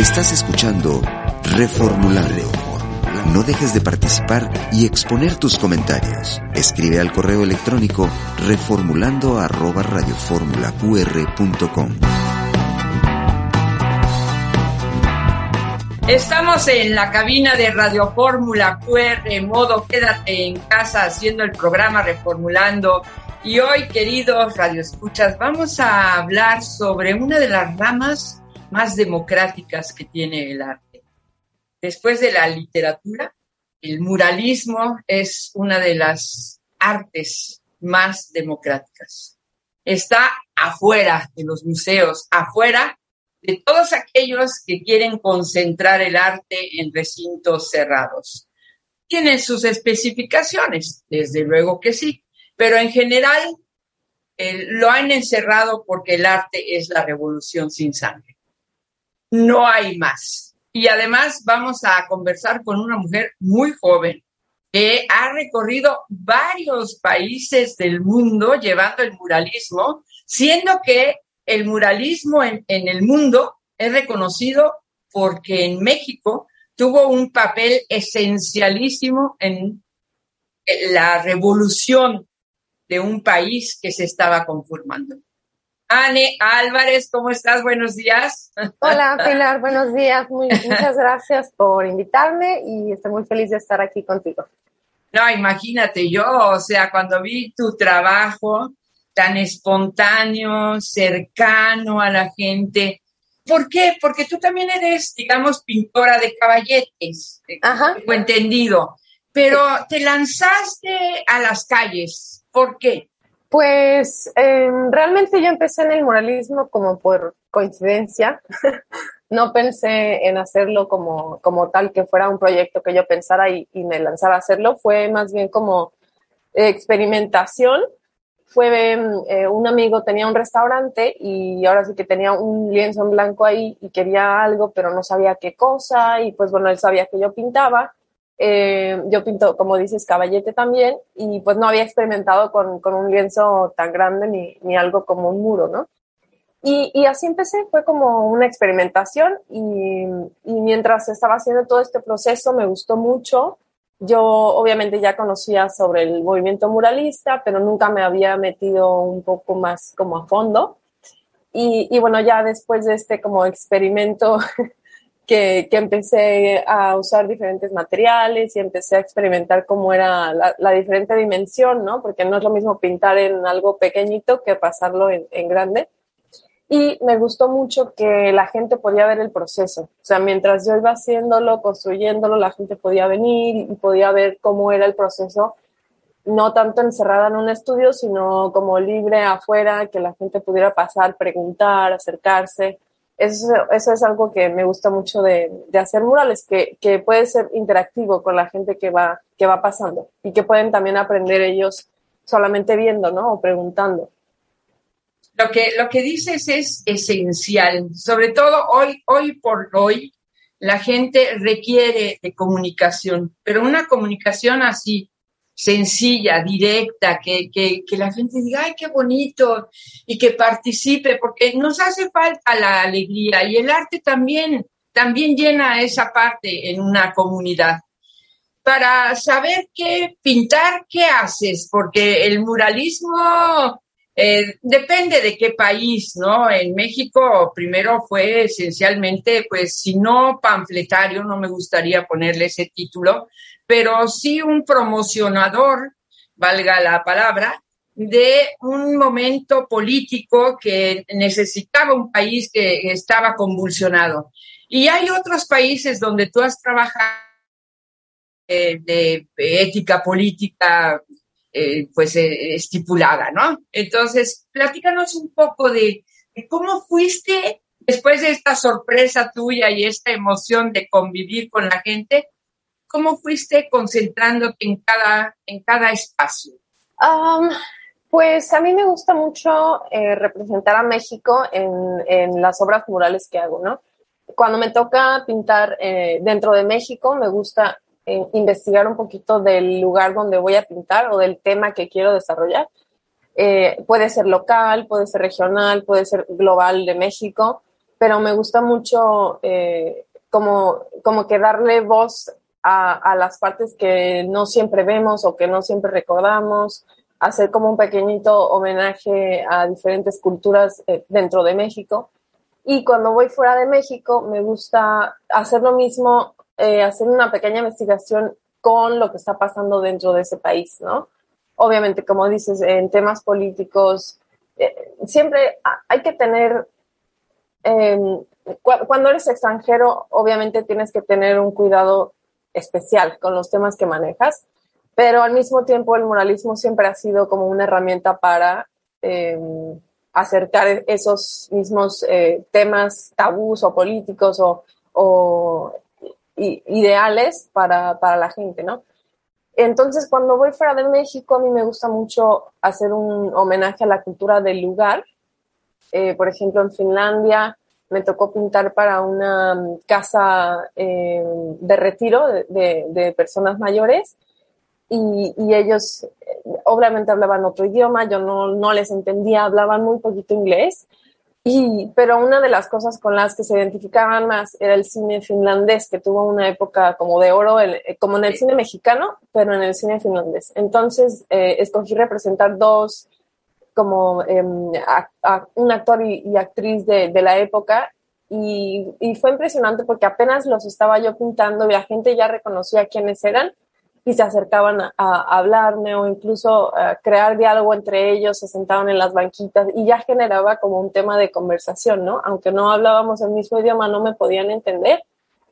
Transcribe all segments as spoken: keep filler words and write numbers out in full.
Estás escuchando Reformulando. No dejes de participar y exponer tus comentarios. Escribe al correo electrónico reformulando arroba radioformulaqr punto com. Estamos en la cabina de Radio Fórmula Q R, modo quédate en casa, haciendo el programa Reformulando. Y hoy, queridos radioescuchas, vamos a hablar sobre una de las ramas más democráticas que tiene el arte. Después de la literatura, el muralismo es una de las artes más democráticas. Está afuera de los museos, afuera de todos aquellos que quieren concentrar el arte en recintos cerrados. Tienen sus especificaciones, desde luego que sí, pero en general eh, lo han encerrado porque el arte es la revolución sin sangre. No hay más. Y además vamos a conversar con una mujer muy joven que ha recorrido varios países del mundo llevando el muralismo, siendo que el muralismo en, en el mundo es reconocido porque en México tuvo un papel esencialísimo en la revolución de un país que se estaba conformando. Anne Álvarez, ¿cómo estás? Buenos días. Hola, Pilar, buenos días. Muy, muchas gracias por invitarme y estoy muy feliz de estar aquí contigo. No, imagínate, yo, o sea, cuando vi tu trabajo tan espontáneo, cercano a la gente. ¿Por qué? Porque tú también eres, digamos, pintora de caballetes, Ajá. tengo entendido, pero te lanzaste a las calles. ¿Por qué? Pues eh, realmente yo empecé en el muralismo como por coincidencia. No pensé en hacerlo como, como tal, que fuera un proyecto que yo pensara y, y me lanzara a hacerlo. Fue más bien como eh, experimentación. Fue eh, un amigo, tenía un restaurante y ahora sí que tenía un lienzo en blanco ahí y quería algo, pero no sabía qué cosa. Y pues bueno, él sabía que yo pintaba. Eh, yo pinto, como dices, caballete también, y pues no había experimentado con, con un lienzo tan grande ni, ni algo como un muro, ¿no? Y, y así empecé, fue como una experimentación y, y mientras estaba haciendo todo este proceso me gustó mucho. Yo obviamente ya conocía sobre el movimiento muralista, pero nunca me había metido un poco más como a fondo. Y, y bueno, ya después de este como experimento que, que empecé a usar diferentes materiales y empecé a experimentar cómo era la, la diferente dimensión, ¿no? Porque no es lo mismo pintar en algo pequeñito que pasarlo en, en grande. Y me gustó mucho que la gente podía ver el proceso. O sea, mientras yo iba haciéndolo, construyéndolo, la gente podía venir y podía ver cómo era el proceso, no tanto encerrada en un estudio, sino como libre afuera, que la gente pudiera pasar, preguntar, acercarse. Eso, eso es algo que me gusta mucho de, de hacer murales, que, que puede ser interactivo con la gente que va, que va pasando y que pueden también aprender ellos solamente viendo, ¿no? O preguntando. Lo que, lo que dices es esencial, sobre todo hoy, hoy por hoy, la gente requiere de comunicación, pero una comunicación así, sencilla, directa, que, que, que la gente diga, ¡ay, qué bonito! Y que participe, porque nos hace falta la alegría y el arte también, también llena esa parte en una comunidad. Para saber qué pintar, ¿qué haces? Porque el muralismo eh, depende de qué país, ¿no? En México primero fue esencialmente, pues, si no panfletario, no me gustaría ponerle ese título, pero sí un promocionador, valga la palabra, de un momento político que necesitaba un país que estaba convulsionado. Y hay otros países donde tú has trabajado eh, de ética política, eh, pues eh, estipulada, ¿no? Entonces, platícanos un poco de, de cómo fuiste después de esta sorpresa tuya y esta emoción de convivir con la gente. ¿Cómo fuiste concentrándote en cada, en cada espacio? Um, pues a mí me gusta mucho eh, representar a México en, en las obras murales que hago, ¿no? Cuando me toca pintar eh, dentro de México, me gusta eh, investigar un poquito del lugar donde voy a pintar o del tema que quiero desarrollar. Eh, puede ser local, puede ser regional, puede ser global de México. pero me gusta mucho eh, como, como que darle voz a, a las partes que no siempre vemos o que no siempre recordamos, hacer como un pequeñito homenaje a diferentes culturas eh, dentro de México. Y cuando voy fuera de México, me gusta hacer lo mismo, eh, hacer una pequeña investigación con lo que está pasando dentro de ese país, ¿no? Obviamente, como dices, en temas políticos, eh, siempre hay que tener, eh, cu- cuando eres extranjero, obviamente tienes que tener un cuidado especial con los temas que manejas, pero al mismo tiempo el muralismo siempre ha sido como una herramienta para eh, acercar esos mismos eh, temas tabús o políticos o, o i- ideales para, para la gente, ¿no? Entonces, cuando voy fuera de México, a mí me gusta mucho hacer un homenaje a la cultura del lugar. Eh, por ejemplo, en Finlandia me tocó pintar para una casa eh, de retiro de, de, de personas mayores y, y ellos eh, obviamente hablaban otro idioma, yo no, no les entendía, hablaban muy poquito inglés. Y, pero una de las cosas con las que se identificaban más era el cine finlandés, que tuvo una época como de oro, el, como en el cine mexicano, pero en el cine finlandés. Entonces, eh, escogí representar dos, como eh, a, a, un actor y, y actriz de, de la época, y, y fue impresionante porque apenas los estaba yo pintando y la gente ya reconocía quiénes eran, y se acercaban a, a hablarme o incluso a crear diálogo entre ellos, se sentaban en las banquitas y ya generaba como un tema de conversación, ¿no? Aunque no hablábamos el mismo idioma, no me podían entender.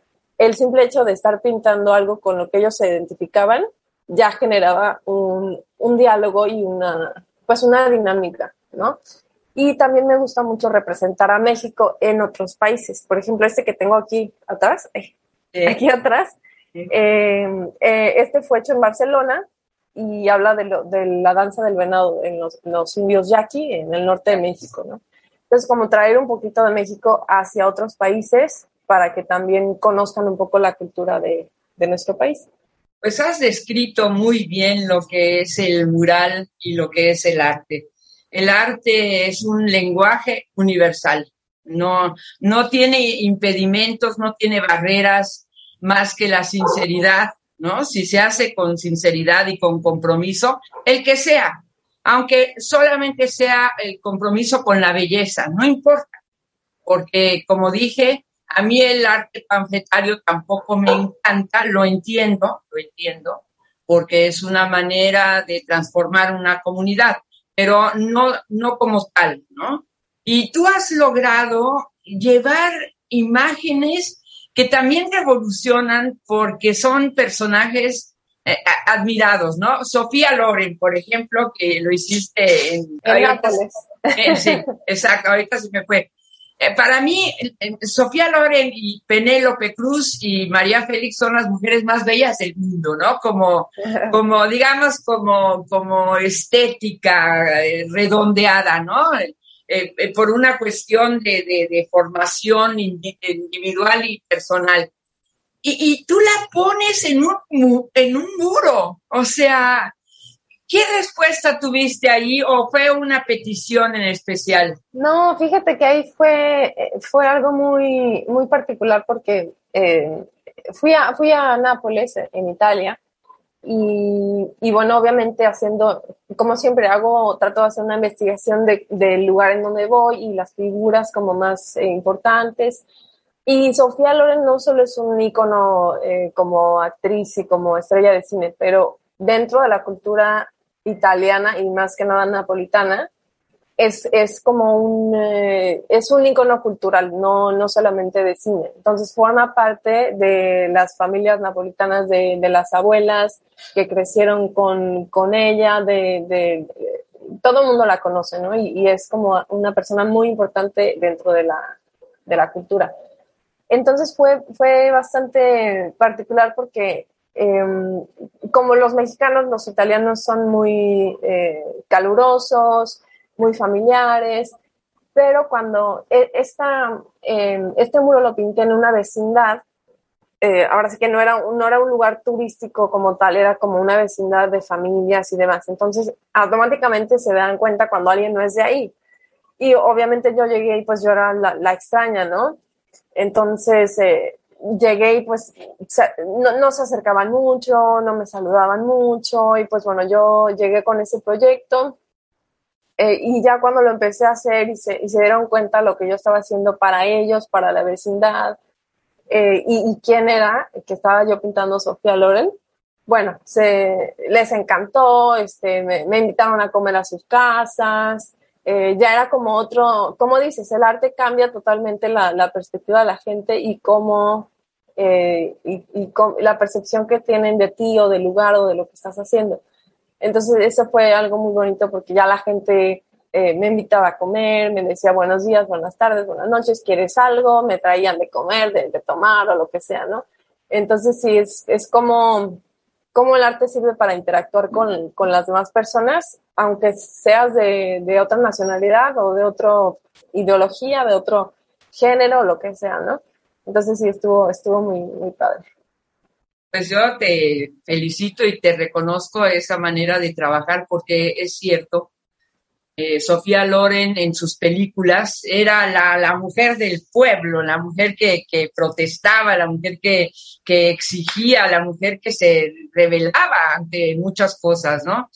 El simple hecho de estar pintando algo con lo que ellos se identificaban ya generaba un, un diálogo y una, pues una dinámica, ¿no? Y también me gusta mucho representar a México en otros países. Por ejemplo, este que tengo aquí atrás, eh, aquí atrás, Eh, eh, este fue hecho en Barcelona y habla de, lo, de la danza del venado en los, los indios yaqui en el norte de México, ¿no? Entonces, como traer un poquito de México hacia otros países para que también conozcan un poco la cultura de, de nuestro país. Pues has descrito muy bien lo que es el mural y lo que es el arte. El arte es un lenguaje universal, no, no tiene impedimentos, no tiene barreras más que la sinceridad, ¿no? Si se hace con sinceridad y con compromiso, el que sea, aunque solamente sea el compromiso con la belleza, no importa, porque como dije, a mí el arte panfletario tampoco me encanta, lo entiendo, lo entiendo, porque es una manera de transformar una comunidad, pero no, no como tal, ¿no? Y tú has logrado llevar imágenes que también revolucionan porque son personajes eh, admirados, ¿no? Sofía Loren, por ejemplo, que lo hiciste en... En Nápoles. Eh, sí, exacto, ahorita se me fue. Eh, para mí, eh, Sofía Loren y Penélope Cruz y María Félix son las mujeres más bellas del mundo, ¿no? Como, como digamos, como, como estética eh, redondeada, ¿no? Eh, eh, por una cuestión de, de, de formación individual y personal. Y, y tú la pones en un, en un muro, o sea, ¿qué respuesta tuviste ahí o fue una petición en especial? No, fíjate que ahí fue, fue algo muy, muy particular porque eh, fui, a, fui a Nápoles, en Italia, y, y bueno, obviamente haciendo, como siempre hago, trato de hacer una investigación de, del lugar en donde voy y las figuras como más eh, importantes. Y Sofía Loren no solo es un ícono eh, como actriz y como estrella de cine, pero dentro de la cultura italiana y más que nada napolitana, es, es como un, eh, es un ícono cultural, no, no solamente de cine. Entonces forma parte de las familias napolitanas, de, de las abuelas que crecieron con, con ella, de, de, de todo el mundo la conoce, ¿no? Y, y es como una persona muy importante dentro de la, de la cultura. Entonces fue, fue bastante particular porque eh, como los mexicanos, los italianos son muy eh, calurosos, muy familiares, pero cuando esta, eh, este muro lo pinté en una vecindad, eh, ahora sí que no era, no era un lugar turístico como tal, era como una vecindad de familias y demás, entonces automáticamente se dan cuenta cuando alguien no es de ahí. y obviamente yo llegué y pues yo era la, la extraña, ¿no? Entonces eh, llegué y pues se, no, no se acercaban mucho, no me saludaban mucho y pues bueno, yo llegué con ese proyecto eh, y ya cuando lo empecé a hacer y se, y se dieron cuenta lo que yo estaba haciendo para ellos, para la vecindad eh, y, y quién era, que estaba yo pintando Sofía Loren, bueno, se, les encantó, este, me, me invitaron a comer a sus casas. Eh, ya era como otro, como dices, el arte cambia totalmente la, la perspectiva de la gente y cómo, eh, y, y cómo, la percepción que tienen de ti o del lugar o de lo que estás haciendo. Entonces eso fue algo muy bonito porque ya la gente eh, me invitaba a comer, me decía buenos días, buenas tardes, buenas noches, ¿quieres algo? Me traían de comer, de, de tomar o lo que sea, ¿no? Entonces sí, es, es como... cómo el arte sirve para interactuar con, con las demás personas, aunque seas de, de otra nacionalidad o de otra ideología, de otro género, lo que sea, ¿no? Entonces sí, estuvo, estuvo muy, muy padre. Pues yo te felicito y te reconozco esa manera de trabajar porque es cierto, eh, Sofía Loren en sus películas era la, la mujer del pueblo, la mujer que, que protestaba, la mujer que, que exigía, la mujer que se rebelaba ante muchas cosas, ¿no?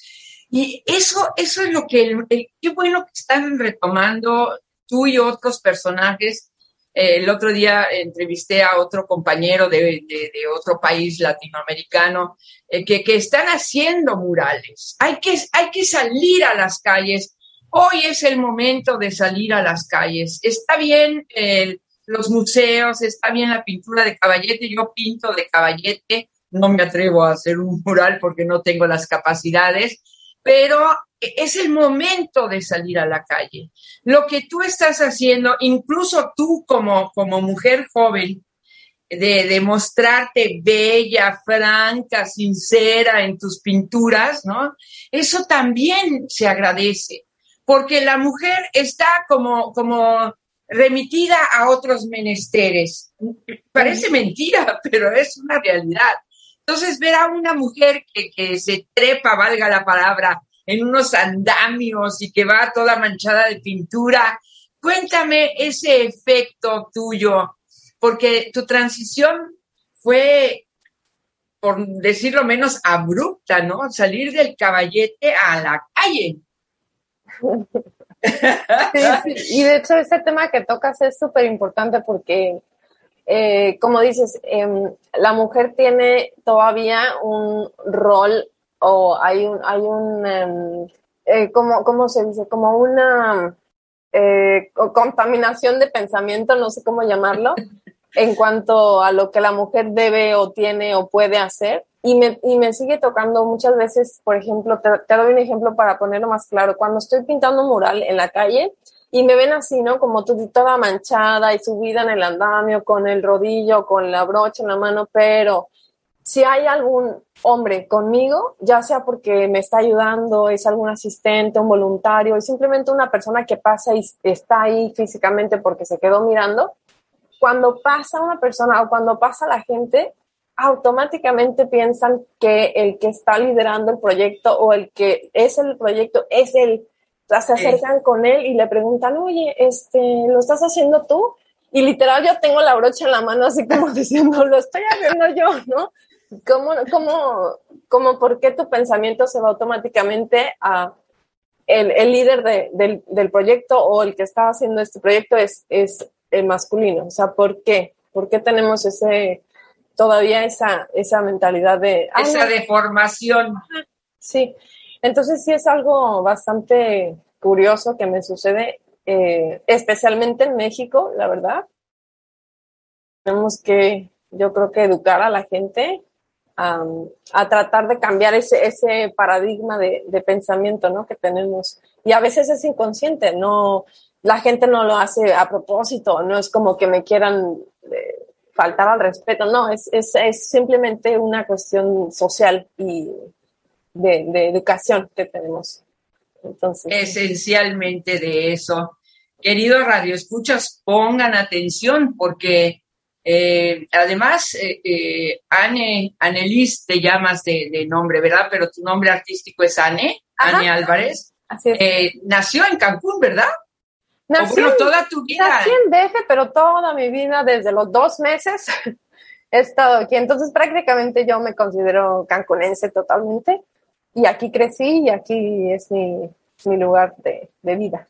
Y eso, eso es lo que, el, el, qué bueno que están retomando tú y otros personajes. Eh, el otro día entrevisté a otro compañero de, de, de otro país latinoamericano eh, que, que están haciendo murales. Hay que, hay que salir a las calles. Hoy es el momento de salir a las calles. Está bien eh, los museos, está bien la pintura de Caballete. Yo pinto de Caballete, no me atrevo a hacer un mural porque no tengo las capacidades, pero es el momento de salir a la calle. Lo que tú estás haciendo, incluso tú como, como mujer joven, de, de mostrarte bella, franca, sincera en tus pinturas, ¿no? Eso también se agradece. Porque la mujer está como, como remitida a otros menesteres. Parece mentira, pero es una realidad. Entonces, ver a una mujer que, que se trepa, valga la palabra, en unos andamios y que va toda manchada de pintura, cuéntame ese efecto tuyo, porque tu transición fue, por decirlo menos, abrupta, ¿no? Salir del Caballete a la calle. Sí, sí. Y de hecho ese tema que tocas es súper importante porque eh, como dices, eh, la mujer tiene todavía un rol o hay un, hay un eh, eh, ¿cómo, ¿cómo se dice? Como una eh, contaminación de pensamiento, no sé cómo llamarlo, en cuanto a lo que la mujer debe o tiene o puede hacer. Y me, y me sigue tocando muchas veces, por ejemplo, te, te doy un ejemplo para ponerlo más claro. Cuando estoy pintando un mural en la calle y me ven así, ¿no? Como toda manchada y subida en el andamio, con el rodillo, con la brocha en la mano, pero si hay algún hombre conmigo, ya sea porque me está ayudando, es algún asistente, un voluntario, es simplemente una persona que pasa y está ahí físicamente porque se quedó mirando, cuando pasa una persona o cuando pasa la gente, automáticamente piensan que el que está liderando el proyecto o el que es el proyecto es él. O sea, se acercan sí. con él y le preguntan, oye, este, ¿lo estás haciendo tú? Y literal yo tengo la brocha en la mano así como diciendo, lo estoy haciendo yo, ¿no? ¿Cómo, cómo, cómo, por qué tu pensamiento se va automáticamente a el, el líder de, del, del proyecto o el que está haciendo este proyecto es, es el masculino? O sea, ¿por qué? ¿Por qué tenemos ese... todavía esa, esa mentalidad de... Ah, esa no. deformación. Sí, entonces sí es algo bastante curioso que me sucede, eh, especialmente en México, la verdad. Tenemos que, yo creo que educar a la gente um, a tratar de cambiar ese, ese paradigma de, de pensamiento, ¿no? Que tenemos. Y a veces es inconsciente, no, la gente no lo hace a propósito, no es como que me quieran... Eh, faltar al respeto, no, es, es, es simplemente una cuestión social y de, de educación que tenemos. Entonces, esencialmente de eso. Queridos radioescuchas, pongan atención porque eh, además eh, eh, Anne, Annelies te llamas de, de nombre, ¿verdad? Pero tu nombre artístico es Anne, Ajá. Anne Álvarez. Así es. Eh, nació en Cancún, ¿verdad? Nací, bueno, toda tu vida. Nací en D F, pero toda mi vida, desde los dos meses, he estado aquí. Entonces, prácticamente yo me considero cancunense totalmente. Y aquí crecí y aquí es mi, mi lugar de, de vida.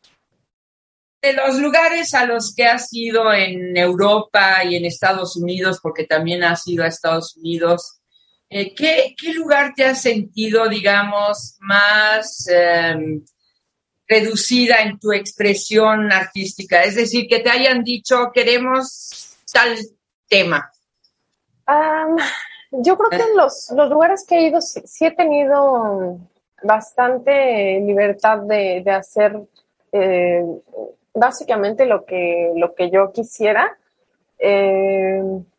De los lugares a los que has ido en Europa y en Estados Unidos, porque también has ido a Estados Unidos, eh, ¿qué, ¿qué lugar te has sentido, digamos, más eh, reducida en tu expresión artística? Es decir, que te hayan dicho, queremos tal tema. Um, yo creo que en los, los lugares que he ido sí, sí he tenido bastante libertad de, de hacer eh, básicamente lo que, lo que yo quisiera. Eh,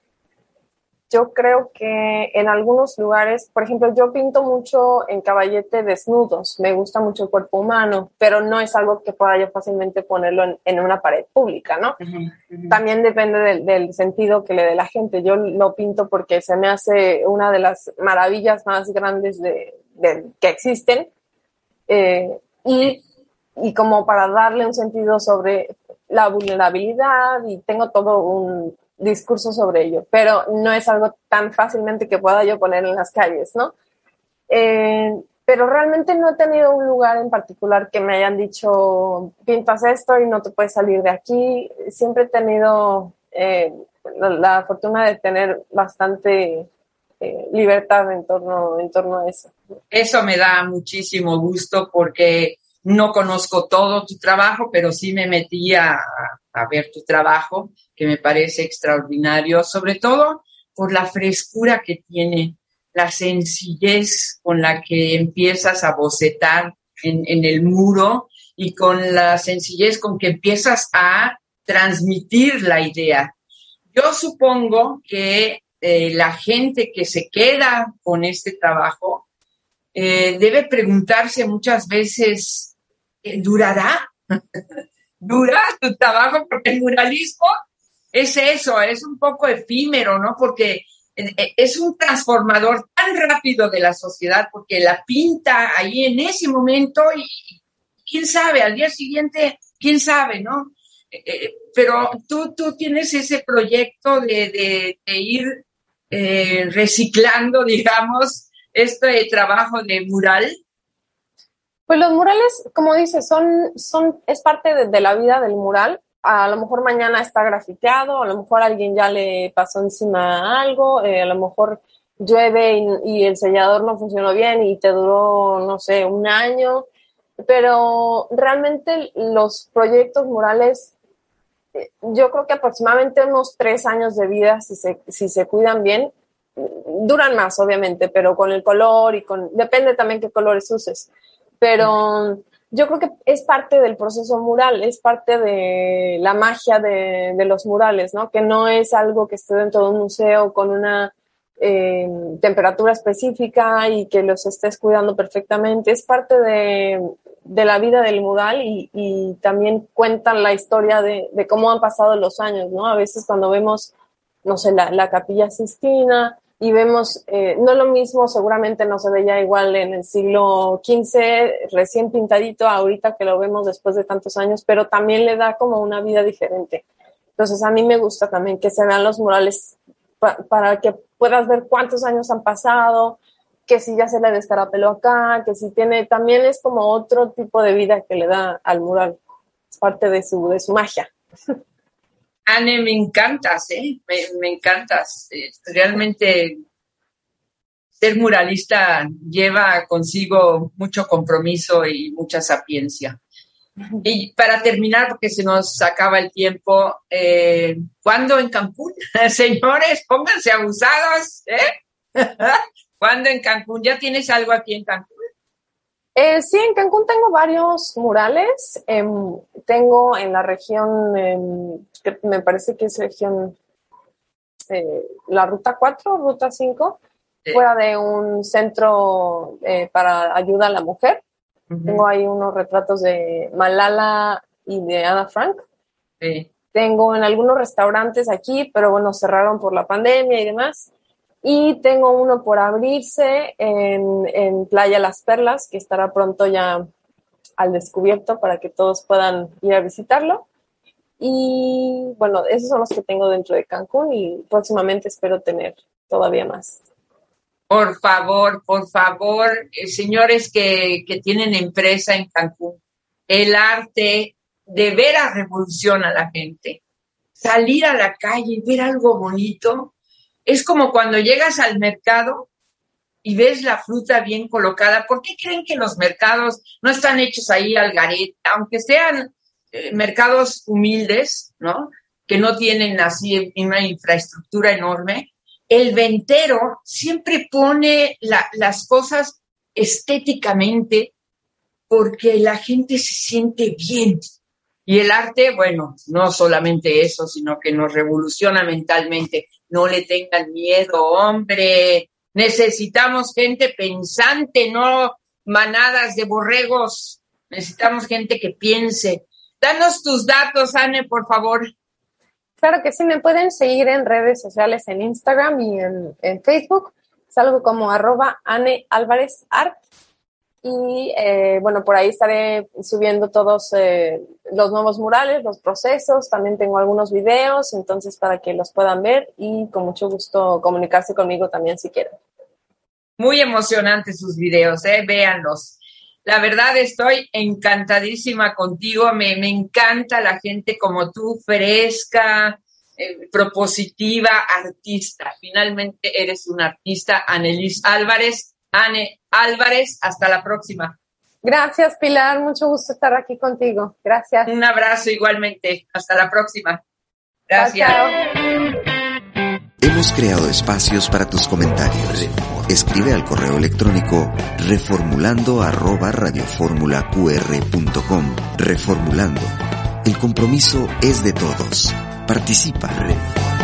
yo creo que en algunos lugares, por ejemplo, yo pinto mucho en caballete desnudos, me gusta mucho el cuerpo humano, pero no es algo que pueda yo fácilmente ponerlo en, en una pared pública, ¿no? Uh-huh, uh-huh. También depende del, del sentido que le dé la gente. Yo lo pinto porque se me hace una de las maravillas más grandes de, de, que existen, eh, y y como para darle un sentido sobre la vulnerabilidad, y tengo todo un discurso sobre ello, pero no es algo tan fácilmente que pueda yo poner en las calles, ¿no? Eh, pero realmente no he tenido un lugar en particular que me hayan dicho, pintas esto y no te puedes salir de aquí. Siempre he tenido eh, la, la fortuna de tener bastante eh, libertad en torno, en torno a eso. Eso me da muchísimo gusto porque no conozco todo tu trabajo, pero sí me metí a, a ver tu trabajo, que me parece extraordinario, sobre todo por la frescura que tiene, la sencillez con la que empiezas a bocetar en, en el muro y con la sencillez con que empiezas a transmitir la idea. Yo supongo que eh, la gente que se queda con este trabajo eh, debe preguntarse muchas veces, ¿durará? ¿Dura tu trabajo? Porque el muralismo es eso, es un poco efímero, ¿no? Porque es un transformador tan rápido de la sociedad, porque la pinta ahí en ese momento y quién sabe, al día siguiente, quién sabe, ¿no? Eh, pero tú, tú tienes ese proyecto de, de, de ir eh, reciclando, digamos, este trabajo de mural. Pues los murales, como dices, son, son, es parte de, de la vida del mural. A lo mejor mañana está grafiteado, a lo mejor a alguien ya le pasó encima algo, eh, a lo mejor llueve y, y el sellador no funcionó bien y te duró, no sé, un año. Pero realmente los proyectos murales, eh, yo creo que aproximadamente unos tres años de vida, si se, si se cuidan bien, duran más, obviamente, pero con el color y con, depende también qué colores uses. Pero yo creo que es parte del proceso mural, es parte de la magia de, de los murales, ¿no? Que no es algo que esté dentro de un museo con una eh, temperatura específica y que los estés cuidando perfectamente. Es parte de, de la vida del mural y, y también cuentan la historia de, de cómo han pasado los años, ¿no? A veces cuando vemos, no sé, la, la Capilla Sixtina, y vemos, eh, no lo mismo, seguramente no se veía igual en el siglo quince, recién pintadito, ahorita que lo vemos después de tantos años, pero también le da como una vida diferente. Entonces a mí me gusta también que se vean los murales pa- para que puedas ver cuántos años han pasado, que si ya se le descarapeló acá, que si tiene, también es como otro tipo de vida que le da al mural, es parte de su, de su magia. Anne, me encantas, ¿eh? Me, me encantas. Eh, realmente ser muralista lleva consigo mucho compromiso y mucha sapiencia. Y para terminar, porque se nos acaba el tiempo, eh, ¿cuándo en Cancún? Señores, pónganse abusados, ¿eh? ¿Cuándo en Cancún? ¿Ya tienes algo aquí en Cancún? Eh, sí, en Cancún tengo varios murales. Eh, tengo en la región, eh, que me parece que es región, eh, la ruta cuatro, ruta cinco, sí. Fuera de un centro eh, para ayuda a la mujer. Uh-huh. Tengo ahí unos retratos de Malala y de Ana Frank. Sí. Tengo en algunos restaurantes aquí, pero bueno, cerraron por la pandemia y demás. Y tengo uno por abrirse en, en Playa Las Perlas, que estará pronto ya al descubierto para que todos puedan ir a visitarlo. Y bueno, esos son los que tengo dentro de Cancún y próximamente espero tener todavía más. Por favor, por favor, eh, señores que, que tienen empresa en Cancún, el arte de veras revoluciona a la gente. Salir a la calle y ver algo bonito es como cuando llegas al mercado y ves la fruta bien colocada. ¿Por qué creen que los mercados no están hechos ahí al garete? Aunque sean eh, mercados humildes, ¿no? Que no tienen así una infraestructura enorme. El ventero siempre pone la, las cosas estéticamente porque la gente se siente bien. Y el arte, bueno, no solamente eso, sino que nos revoluciona mentalmente. No le tengan miedo, hombre. Necesitamos gente pensante, no manadas de borregos. Necesitamos gente que piense. Danos tus datos, Anne, por favor. Claro que sí, me pueden seguir en redes sociales, en Instagram y en, en Facebook. Salgo como arroba Anne Álvarez Art. Y eh, bueno, por ahí estaré subiendo todos eh, los nuevos murales, los procesos. También tengo algunos videos, entonces para que los puedan ver y con mucho gusto comunicarse conmigo también si quieren. Muy emocionantes sus videos, eh, véanlos. La verdad estoy encantadísima contigo, me, me encanta la gente como tú, fresca, eh, propositiva, artista. Finalmente eres una artista, Annelise Álvarez. Anne Álvarez, hasta la próxima. Gracias, Pilar, mucho gusto estar aquí contigo. Gracias. Un abrazo igualmente, hasta la próxima. Gracias. Chao, chao. Hemos creado espacios para tus comentarios. Escribe al correo electrónico reformulando arroba radioformulaqr punto com. Reformulando. El compromiso es de todos. Participa.